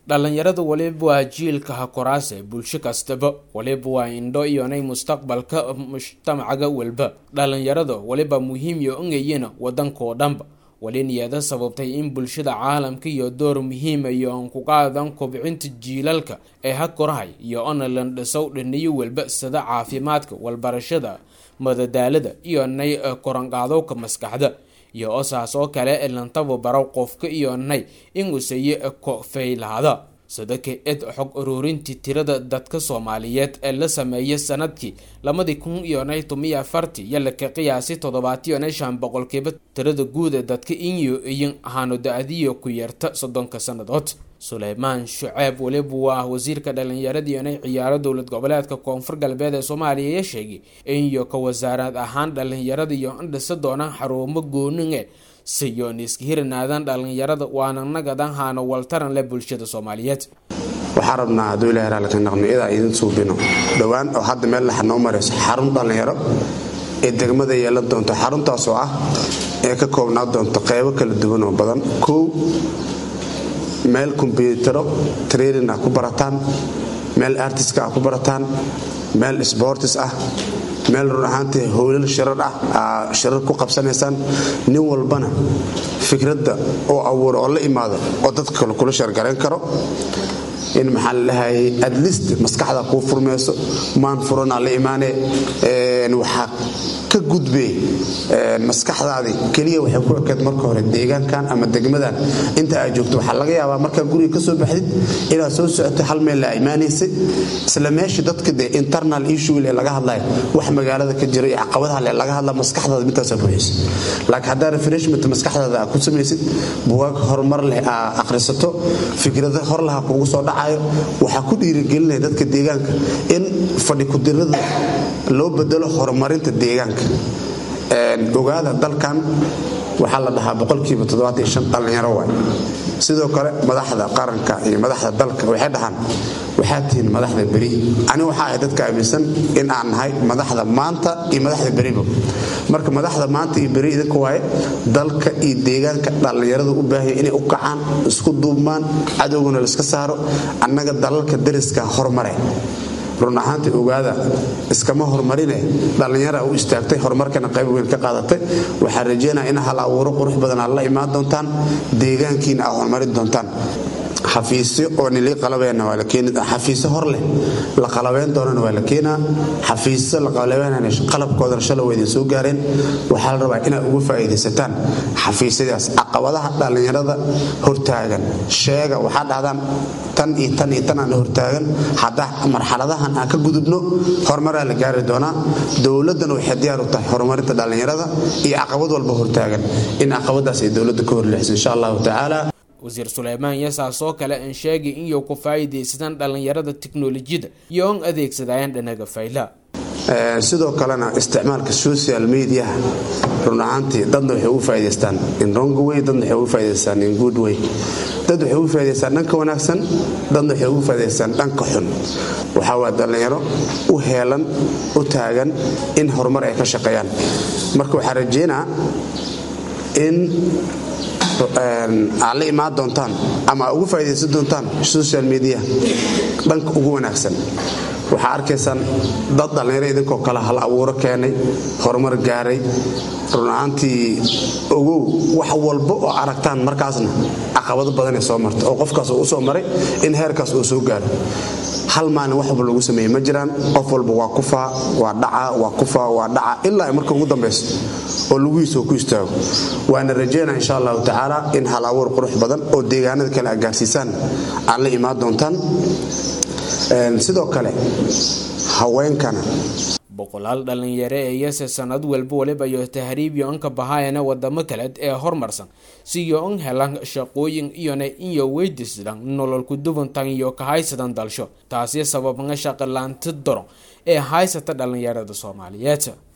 dhalinyaradu waliba waa jiilka ha koraase bulsho kastaba waliba waa indho iyo nay mustaqbalka mujtamaca walba dhalinyaradu waliba muhiim iyo ongayina wadanko dhanba waliniyada sababtay in bulshada caalamka iyo door muhiim iyo ku qaadan kobcinta jiilalka ee ha korahay iyo online dhisow dhiniyo walba sida caafimaadka walbarashada madadaalada iyo nay koranqaadowka maskaxda iyo asaasoo kale elantaba baro qofka iyo nay in uu saye ko faylaada sadaka xog ururintii tirada dadka Soomaaliyeed ee la sameeyay sanadkii 2014 yalla ka qiyaasay 75% tirada guud ee dadka in ahaano daadiyo ku yarta 30 sanadood Suleymaan Shucaib waliba waa wasiirka dhalinyarada iyo ciyaaro dawlad goboleedka Koonfur Galbeed ee Soomaaliya sheegay in ka wasaarad ahaan dhalinyarada iyo dhisa doona xarumo goonin siyooniska hirnaadan dhalinyarada waana nagadan haana waltaran la bulshada Soomaaliyeed waxaan rabnaa haduu ilaahay raalka naqniyada idin suubino dhawaan oo hadda meel la xanoo marayso xarun dhalinyaro ee degmada yeelan doonto xaruntaas oo ah ee ka koobnaa doonto qaybo kala duwan oo badan meel computer training ku barataan meel artist ku barataan meel sports ah meel ruuxaantii howlal shirar ku qabsanaysan nin walbana fikradda oo awoor oo la imaado oo dadka kula shargareyn karo in maxal lahay at least maskaxda ku furmayso maan furana la iimaanay waxa ka gudbay maskaxdaadi kaliya waxay ku ekeed marka hore deegaankan ama degmadan inta ay joogto waxa laga yaabaa marka guriga ka soo baxdid ilaa soo socoto hal meel la iimaanaysa isla meeshii dadka internal issue laga hadlayo wax magaalada ka jira iyo caqabadaha laga hadla maskaxdaada intaas buuxis laakiin haddii refreshment maskaxdaada ku samaysid buugaag horumar leh akhrisato fikrado hor laha kugu soo dhacayo waxa ku dhiirigelinaya dadka deegaanka in fadhi ku dirada loo bedelo horumarinta deegaanka ogaada dalkan waxa la dhahaa 75% dhalinyaro waay sidoo kale madaxda qaranka iyo madaxda dalka waxay dhahan waxa tiin madaxda bari ani waxa ay dadka aaminsan in aan nahay madaxda maanta iyo madaxda bariba marka madaxda maanta iyo bari idinku waay dalka iyo deegaanka dhalinyaradu u baahan inay u kacaan isku duubmaan cadowguna la iska saaro annaga dalalka dariska horumaray run ahaantii ogaada iskama horumarine dhalinyaro u istaagtay horumarkana qayb weyn ka qaadatay waxa rajeenaa in hal abuuro qurux badan la imaan doontaan deegaankiina ay horumarin doontaan xafiisyo oo nili qalabeena waa la keenay xafiisyo hor leh la qalabeyn doonana waa la keenaa xafiisyo la qalabeynana qalabkooda shalay weydii soo gaareen waxa la rabaa inay ugu faa'iideysataan xafiisyadaas caqabadaha dhalinyarada hortaagan sheega waxa dhacdan tan aan hortaagan hadda marxaladahan aan ka gudubno horumar la gaari doona dawladdan waxay diyaar u tahay horumarinta dhalinyarada iyo caqabad walba hortaagan in caqabadaas ay dawladda ka horleexso insha Allah ta'ala wasiir Suleymaan soo kale in sheegay in ku faa'iideysan dhalinyarada tiknoolajiyada iyo adeegsadayaan dhanaga fayla sidoo kalena isticmaalka social media runaantii dadna waxay u faa'iideystaan in wrong way dadna waxay u faa'iideystaan in good way dad waxay u faa'iideystaan dhanka wanaagsan dadna waxay u faa'iideystaan dhanka xun waxa waa dhalinyaro u heelan u taagan in horumar ay ka shaqeeyaan marka waxa rajeynaa in aan la imaan doontaan ama ugu faa'iideysan doontaan social media dhanka ugu wanaagsan waxa arkaysaan dad dhalinyaro idinkoo kala hal abuuro keenay horumar gaaray runaantii ogow wax walba oo aragtaan markaasna caqabado badan ay soo marto oo qofkaas uu soo maray in heerkaas uu soo gaaro hal maalin wax walba lagu sameeyay ma jiraan qof walba waa kufaa waa dhaca ilaa marka ugu dambayso oo lugiiso ku istaago waana rajeynaa insha Allah ta'ala in hal abuur qurux badan oo deegaanada kala gaarsiisan aan la imaan doontaan sidoo kale haweenkana boqolaal dhalinyaro ee sanad walba waliba iyo tahriib iyo anka bahayana wadamo kale ee horumarsan si iyo helan shaqooyin iyo weydiisan nolol ku duwantan iyo ka haysadan dalsho taasi sababna shaqo laanta daro ee haysata dhalinyarada Soomaaliyeed